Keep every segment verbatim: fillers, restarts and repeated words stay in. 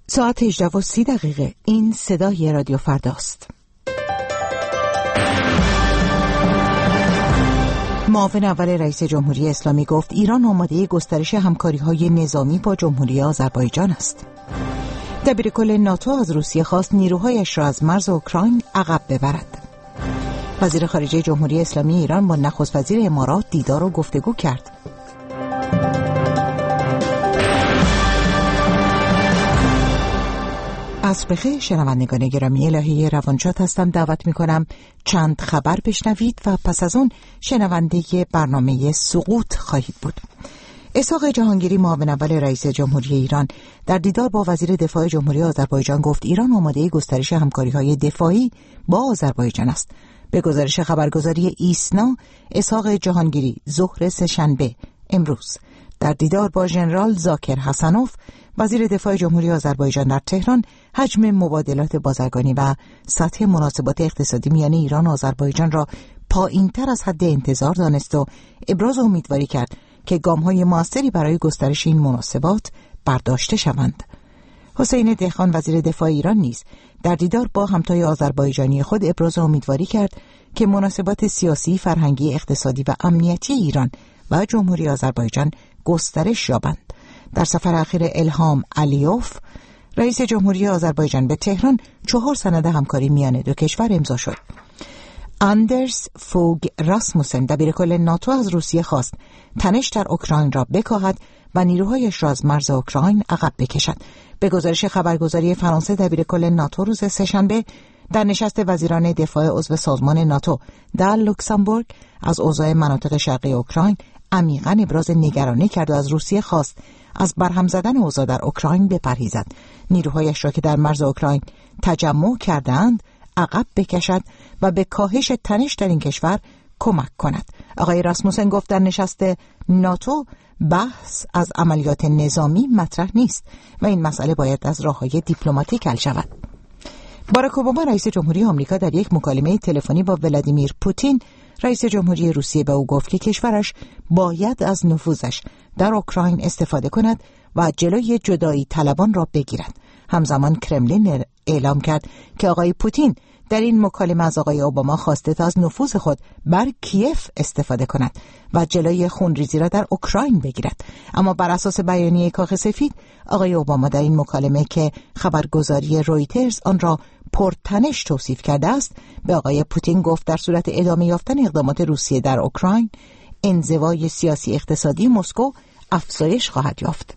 ساعت هجده و سی دقیقه. این صدای رادیو فرداست. معاون اول رئیس جمهوری اسلامی گفت ایران آماده گسترش همکاری‌های نظامی با جمهوری آذربایجان است. دبیرکل ناتو از روسیه خواست نیروهایش را از مرز اوکراین عقب ببرد. وزیر خارجه جمهوری اسلامی ایران با نخست وزیر امارات دیدار و گفتگو کرد. عصر بخیر شنوندگان گرامی، الهی روانشاد هستم. دعوت میکنم چند خبر بشنوید و پس از اون شنونده برنامه سقوط خواهید بود. اسحاق جهانگیری معاون اول رئیس جمهوری ایران در دیدار با وزیر دفاع جمهوری آذربایجان گفت ایران آماده گسترش همکاری‌های دفاعی با آذربایجان است. به گزارش خبرگزاری ایسنا، اسحاق جهانگیری ظهر سه‌شنبه امروز در دیدار با ژنرال زاکر حسنوف وزیر دفاع جمهوری آذربایجان در تهران حجم مبادلات بازرگانی و سطح مناسبات اقتصادی میان ایران و آذربایجان را پایین‌تر از حد انتظار دانست و ابراز امیدواری کرد که گام‌های موثری برای گسترش این مناسبات برداشته شوند. حسین دهخان وزیر دفاع ایران نیز در دیدار با همتای آذربایجانی خود ابراز امیدواری کرد که مناسبات سیاسی، فرهنگی، اقتصادی و امنیتی ایران و جمهوری آذربایجان گسترش یابند. در سفر اخیر الهام علیوف رئیس جمهوری آذربایجان به تهران چهار سند همکاری میان دو کشور امضا شد. اندرس فوگ راسموسن دبیرکل ناتو از روسیه خواست تنش در اوکراین را بکاهد و نیروهایش را از مرز اوکراین عقب بکشد. به گزارش خبرگزاری فرانسه، دبیرکل ناتو روز سه‌شنبه در نشست وزیران دفاع عضو سازمان ناتو در لوکزامبورگ از اوضاع مناطق شرقی اوکراین عمیقاً ابراز نگرانی کرد و از روسیه خواست از برهم زدن اوضاع در اوکراین بپرهیزد، نیروهایش را که در مرز اوکراین تجمع کردند عقب بکشد و به کاهش تنش در این کشور کمک کند. آقای راسموسن گفت در نشست ناتو بحث از عملیات نظامی مطرح نیست و این مسئله باید از راه‌های دیپلماتیک حل شود. باراک اوباما رئیس جمهوری آمریکا در یک مکالمه تلفنی با ولادیمیر پوتین رئیس جمهوری روسیه به او گفت که کشورش باید از نفوذش در اوکراین استفاده کند و جلوی جدایی طلبان را بگیرد. همزمان کرملین اعلام کرد که آقای پوتین در این مکالمه از آقای اوباما خواسته تا از نفوذ خود بر کیف استفاده کند و جلوی خونریزی را در اوکراین بگیرد. اما بر اساس بیانیه کاخ سفید، آقای اوباما در این مکالمه که خبرگزاری رویترز آن را پرتنش توصیف کرده است، به آقای پوتین گفت در صورت ادامه یافتن اقدامات روسیه در اوکراین، انزوای سیاسی اقتصادی مسکو افزایش خواهد یافت.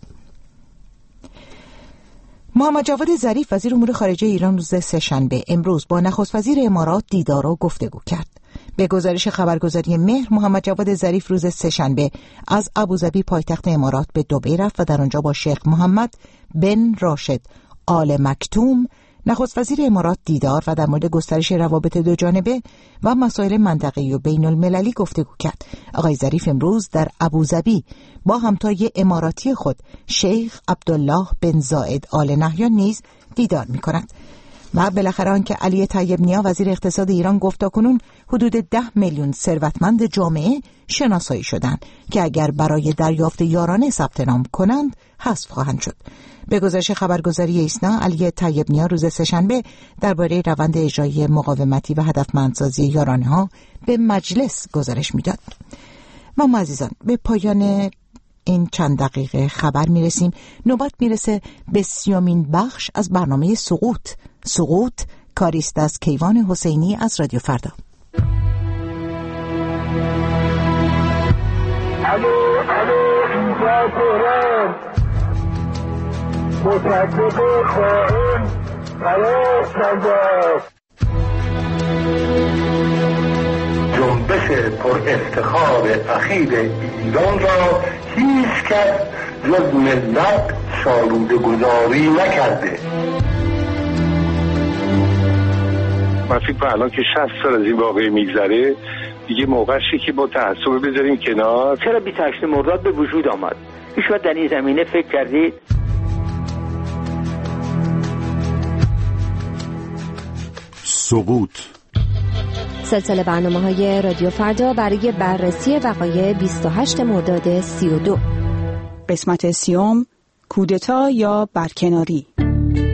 محمد جواد ظریف وزیر امور خارجه ایران روز سه‌شنبه امروز با نخست وزیر امارات دیدار و گفتگو کرد. به گزارش خبرگزاری مهر، محمد جواد ظریف روز سه‌شنبه از ابوظبی پایتخت امارات به دبی رفت و در آنجا با شیخ محمد بن راشد آل مکتوم نخست وزیر امارات دیدار و در مورد گسترش روابط دو جانبه و مسائل منطقه‌ای و بین المللی گفتگو کرد. آقای ظریف امروز در ابوظبی با همتای اماراتی خود شیخ عبدالله بن زاید آل نهیان نیز دیدار می‌کند. و بالاخره آنکه علی طیب نیا وزیر اقتصاد ایران گفت تاکنون حدود ده میلیون ثروتمند جامعه شناسایی شدند که اگر برای دریافت یارانه ثبت نام کنند حذف خواهند شد. به گزارش خبرگزاری ایسنا، علی طیب نیا روز سه‌شنبه درباره روند اجرایی مقاومتی و هدفمندسازی یارانه‌ها به مجلس گزارش می‌داد. و ما عزیزان به پایان این چند دقیقه خبر میرسیم. نوبت میرسه به سیامین بخش از برنامه سقوط. سقوط کاریست از کیوان حسینی از رادیو فردا. الو الو اینجا تهران، مصدق خائن خلاص نجات. جنبش پر افتخار اخیر ایران را هیچ کس جز ملت سالوده گذاری نکرده. من فکر کنم الان که شصت سال از این واقعه میگذره دیگه موقعشه که با تعصب بذاریم کنار. چرا بیست و هشتم مرداد به وجود آمد؟ هیچ وقت در این زمینه فکر کردید؟ سقوط سلسله برنامه‌های رادیو فردا برای بررسی وقایع بیست و هشتم مرداد سی و دو. قسمت سیوم، کودتا یا برکناری.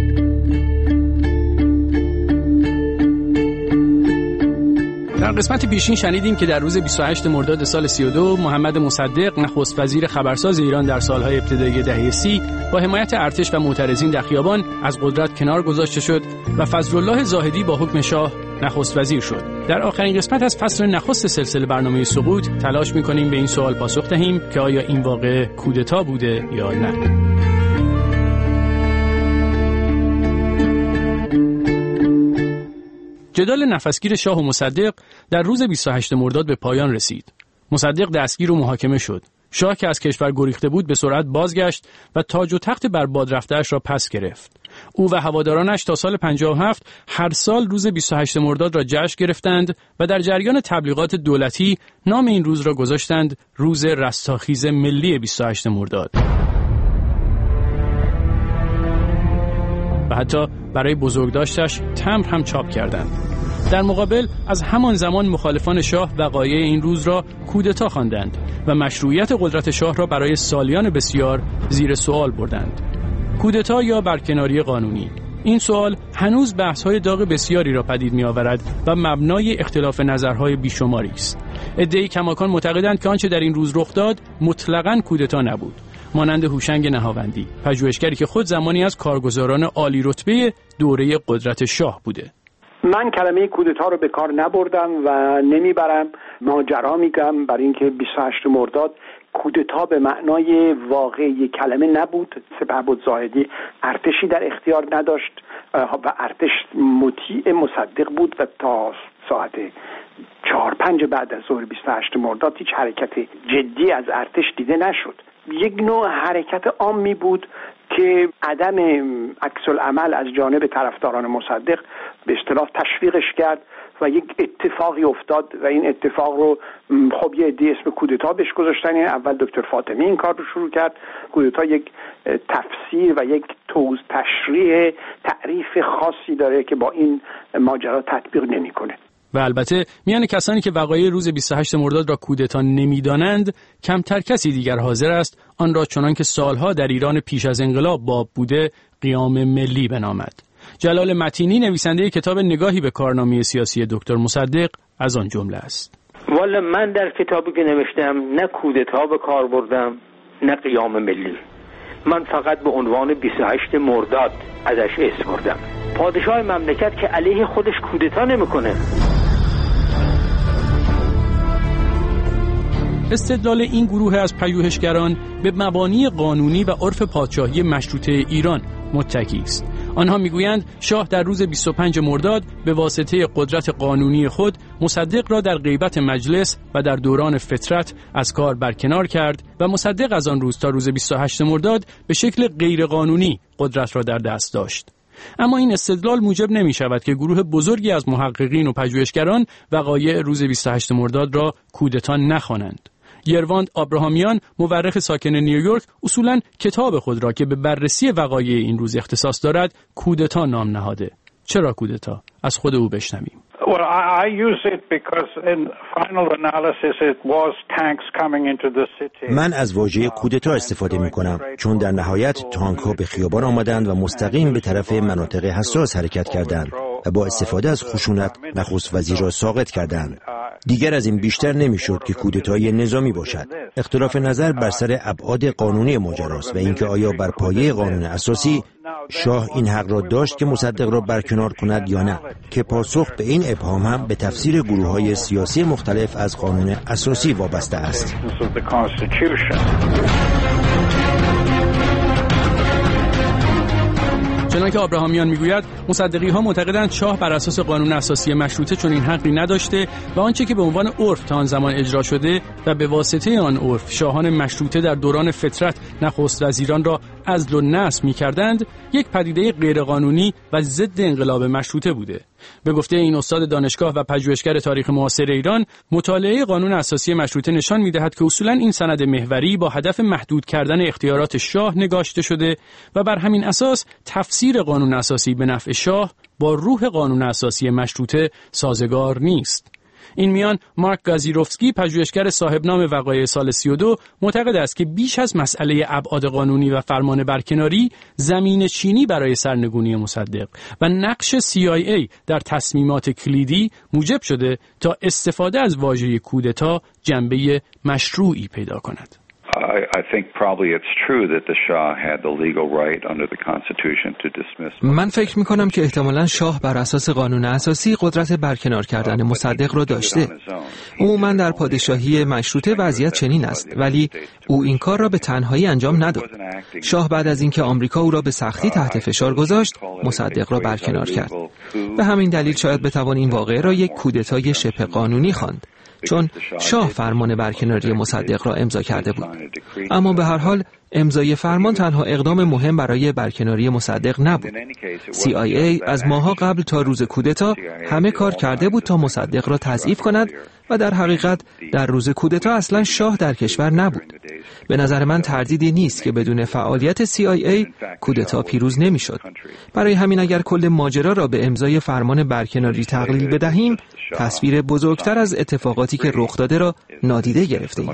در قسمت پیشین شنیدیم که در روز بیست و هشتم مرداد سال سی و دو محمد مصدق نخست وزیر خبرساز ایران در سالهای ابتدایی دهه سی با حمایت ارتش و معترضین در خیابان از قدرت کنار گذاشته شد و فضلالله زاهدی با حکم شاه نخست وزیر شد. در آخرین قسمت از فصل نخست سلسله برنامه سقوط تلاش می‌کنیم به این سوال پاسخ دهیم که آیا این واقعه کودتا بوده یا نه. جدال نفسگیر شاه و مصدق در روز بیست و هشتم مرداد به پایان رسید. مصدق دستگیر و محاکمه شد. شاه که از کشور گریخته بود به سرعت بازگشت و تاج و تخت بر باد رفته‌اش را پس گرفت. او و هوادارانش تا سال پنجاه و هفت هر سال روز بیست و هشتم مرداد را جشن گرفتند و در جریان تبلیغات دولتی نام این روز را گذاشتند روز رستاخیز ملی بیست و هشتم مرداد. و حتی برای بزرگداشتش تمبر هم چاپ کردند. در مقابل از همان زمان مخالفان شاه وقایع این روز را کودتا خواندند و مشروعیت قدرت شاه را برای سالیان بسیار زیر سوال بردند. کودتا یا برکناری قانونی؟ این سوال هنوز بحث‌های داغ بسیاری را پدید می‌آورد و مبنای اختلاف نظرهای بیشماری است. عده‌ای کماکان معتقدند که آنچه در این روز رخ داد مطلقاً کودتا نبود. مانند هوشنگ نهاوندی، پژوهشگری که خود زمانی از کارگزاران عالی رتبه دوره قدرت شاه بوده. من کلمه کودتا رو به کار نبردم و نمیبرم. ماجرا میگم برای اینکه بیست و هشتم مرداد کودتا به معنای واقعی کلمه نبود. سپهبد زاهدی ارتشی در اختیار نداشت و ارتش مطیع مصدق بود و تا ساعت چهار پنج بعد از ظهر بیست و هشتم مرداد هیچ حرکت جدی از ارتش دیده نشد. یک نوع حرکت عامی بود که عدم عکس العمل از جانب طرفداران مصدق به اصطلاح تشویقش کرد و یک اتفاقی افتاد و این اتفاق رو خب یه عده اسم کودتا بهش گذاشتن. اول دکتر فاطمی این کار رو شروع کرد. کودتا یک تفسیر و یک توضیح تشریح تعریف خاصی داره که با این ماجرا تطبیق نمی‌کنه. و البته میان کسانی که وقایع روز بیست و هشتم مرداد را کودتا نمی‌دانند کمتر کسی دیگر حاضر است آن را چنان که سالها در ایران پیش از انقلاب باب بوده قیام ملی بنامد. جلال متینی نویسنده کتاب نگاهی به کارنامه سیاسی دکتر مصدق از آن جمله است. والا من در کتابی که نوشتم نه کودتا به کار بردم نه قیام ملی. من فقط به عنوان بیست و هشتم مرداد ازش اسم بردم. پادشاه مملکت که علیه خودش کودتا نمی‌کنه. استدلال این گروه از پژوهشگران به مبانی قانونی و عرف پادشاهی مشروطه ایران متکی است. آنها میگویند شاه در روز بیست و پنجم مرداد به واسطه قدرت قانونی خود مصدق را در غیبت مجلس و در دوران فترت از کار برکنار کرد و مصدق از آن روز تا روز بیست و هشتم مرداد به شکل غیرقانونی قدرت را در دست داشت. اما این استدلال موجب نمی شود که گروه بزرگی از محققین و پژوهشگران وقایع روز بیست و هشتم مرداد را کودتا نخوانند. یرواند آبراهامیان، مورخ ساکن نیویورک، اصولاً کتاب خود را که به بررسی وقایع این روز اختصاص دارد کودتا نام نهاده. چرا کودتا؟ از خود او بشنویم. Well, I use it because in final analysis it was tanks coming into the city. من از واژه کودتا استفاده می کنم چون در نهایت تانک ها به خیابان آمدند و مستقیم به طرف مناطق حساس حرکت کردند و با استفاده از خشونت نخست وزیر را ساقط کردند. دیگر از این بیشتر نمیشد که کودتای نظامی باشد. اختلاف نظر بر سر ابعاد قانونی ماجراست و اینکه آیا بر پایه قانون اساسی شاه این حق را داشت که مصدق را برکنار کند یا نه، که پاسخ به این ابهام هم به تفسیر گروه‌های سیاسی مختلف از قانون اساسی وابسته است. چنانکه آبراهامیان میگوید مصدقی ها معتقدند شاه بر اساس قانون اساسی مشروطه چون این حقی نداشته و آنچه که به عنوان عرف تا آن زمان اجرا شده و به واسطه آن عرف شاهان مشروطه در دوران فترت نخست وزیران را عزل و نصب می‌کردند یک پدیده غیرقانونی و ضد انقلاب مشروطه بوده. به گفته این استاد دانشگاه و پژوهشگر تاریخ معاصر ایران، مطالعه قانون اساسی مشروطه نشان می‌دهد که اصولاً این سند محوری با هدف محدود کردن اختیارات شاه نگاشته شده و بر همین اساس تفسیر قانون اساسی به نفع شاه با روح قانون اساسی مشروطه سازگار نیست. این میان مارک گازیروفسکی، پژوهشگر صاحب نام وقایع سال سی و دو، معتقد است که بیش از مسئله ابعاد قانونی و فرمان برکناری، زمین چینی برای سرنگونی مصدق و نقش سی آی ای در تصمیمات کلیدی موجب شده تا استفاده از واژه کودتا جنبه مشروعی پیدا کند. I, I think probably it's true that the Shah had the legal right under the Constitution to dismiss. من فکر می‌کنم که احتمالاً شاه بر اساس قانون اساسی قدرت برکنار کردن مصدق را داشته. عموماً در پادشاهی مشروطه وضعیت چنین است، ولی او این کار را به تنهایی انجام نداد. شاه بعد از اینکه آمریکا او را به سختی تحت فشار گذاشت، مصدق را برکنار کرد. به همین دلیل شاید بتوان این واقعه را یک کودتای شبه قانونی خواند، چون شاه فرمان برکناری مصدق را امضا کرده بود. اما به هر حال امضای فرمان تنها اقدام مهم برای برکناری مصدق نبود. سی آی ای از ماه‌ها قبل تا روز کودتا همه کار کرده بود تا مصدق را تضعیف کند و در حقیقت در روز کودتا اصلا شاه در کشور نبود. به نظر من تردیدی نیست که بدون فعالیت سی آی ای کودتا پیروز نمی‌شد. برای همین اگر کل ماجرا را به امضای فرمان برکناری تقلیل بدهیم، تصویر بزرگتر از اتفاقاتی که رخ داده را نادیده گرفتیم.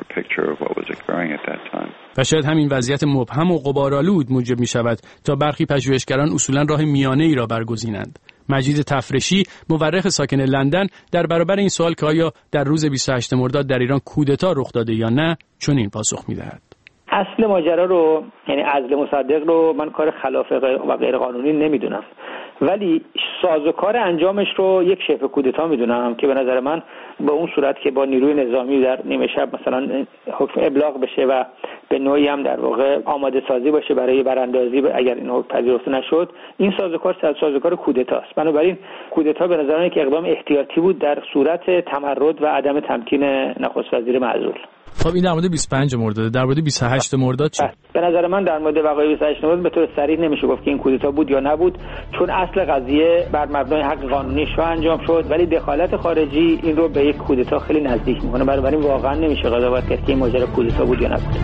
و شاید همین وضعیت مبهم و غبارآلود موجب می شود تا برخی پژوهشگران اصولاً راه میانه ای را برگزینند. مجید تفرشی، مورخ ساکن لندن، در برابر این سوال که آیا در روز بیست و هشتم مرداد در ایران کودتا رخ داده یا نه، چنین پاسخ می دهد. اصل ماجرا رو، یعنی عزل مصدق رو، من کار خلاف و غیر قانونی نمیدونم، ولی سازوکار انجامش رو یک شبه کودتا میدونم که به نظر من به اون صورت که با نیروی نظامی در نیمه شب مثلا حکم ابلاغ بشه و به نوعی هم در واقع آماده سازی باشه برای براندازی اگر این حکم پذیرفته نشد، این سازوکار سازوکار کودتاست. بنابراین کودتا به نظر من یک اقدام احتیاطی بود در صورت تمرد و عدم تمکین نخست وزیر معزول. خب این در مورد بیست و پنج مرداد، در مورد بیست و هشت مرداد چی؟ به نظر من در مورد وقایع بیست و هشت مرداد به طور صریح نمیشه گفت که این کودتا بود یا نبود، چون اصل قضیه بر مبنای حق قانونی شاه انجام شد، ولی دخالت خارجی این رو به یک کودتا خیلی نزدیک میکنه. بنابراین واقعا نمیشه قضاوت کرد که این ماجرا کودتا بود یا نبود.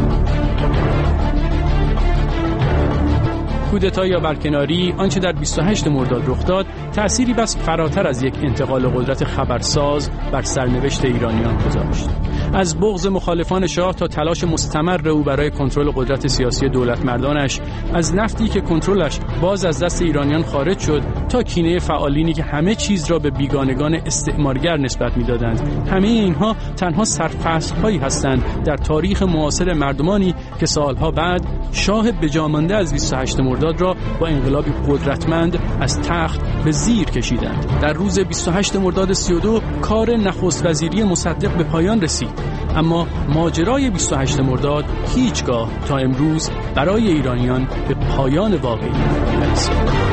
کودتا یا برکناری، آنچه در بیست و هشتم مرداد رخ داد، تأثیری بس فراتر از یک انتقال قدرت خبرساز بر سرنوشت ایرانیان گذاشت. از بغض مخالفان شاه تا تلاش مستمر او برای کنترل قدرت سیاسی دولت مردانش، از نفتی که کنترلش باز از دست ایرانیان خارج شد تا کینه فعالینی که همه چیز را به بیگانگان استعمارگر نسبت می‌دادند، همه اینها تنها سرفصل‌هایی هستند در تاریخ معاصر مردمانی که سالها بعد شاه بجامانده از بیست و هشتم مرداد را با انقلابی قدرتمند از تخت به زیر کشیدند. در روز بیست و هشتم مرداد سی و دو کار نخست وزیری مصدق به پایان رسید، اما ماجرای بیست و هشتم مرداد هیچگاه تا امروز برای ایرانیان به پایان واقعی نرسید.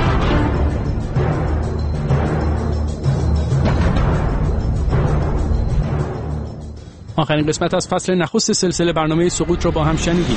آخرین قسمت از فصل نخست سلسله برنامه سقوط را با هم شنیدیم.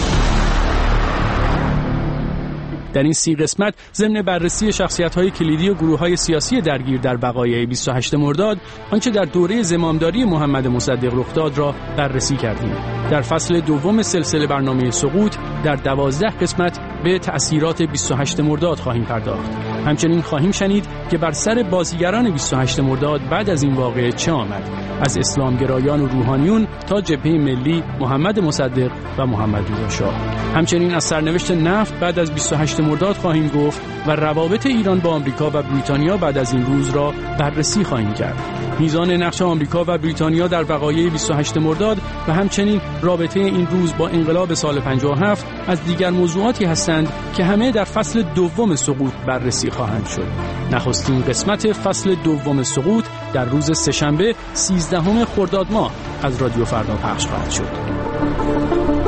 در این سی قسمت ضمن بررسی شخصیت‌های کلیدی و گروه‌های سیاسی درگیر در وقایع بیست و هشتم مرداد، آنچه در دوره زمامداری محمد مصدق رخ داد را بررسی کردیم. در فصل دوم سلسله برنامه سقوط در دوازده قسمت به تأثیرات بیست و هشتم مرداد خواهیم پرداخت. همچنین خواهیم شنید که بر سر بازیگران بیست و هشتم مرداد بعد از این واقعه چه آمد، از اسلامگرایان و روحانیون تا جبهه ملی، محمد مصدق و محمد رضا شاه. همچنین از سرنوشت نفت بعد از بیست و هشتم مرداد خواهیم گفت و روابط ایران با آمریکا و بریتانیا بعد از این روز را بررسی خواهیم کرد. میزان نقش آمریکا و بریتانیا در وقایع بیست و هشتم مرداد و همچنین رابطه این روز با انقلاب سال پنجاه و هفت از دیگر موضوعاتی هستند که همه در فصل دوم سقوط بررسی خواهند شد. نخستین قسمت فصل دوم سقوط در روز سه‌شنبه سیزدهم خرداد ماه از رادیو فردا پخش خواهد شد.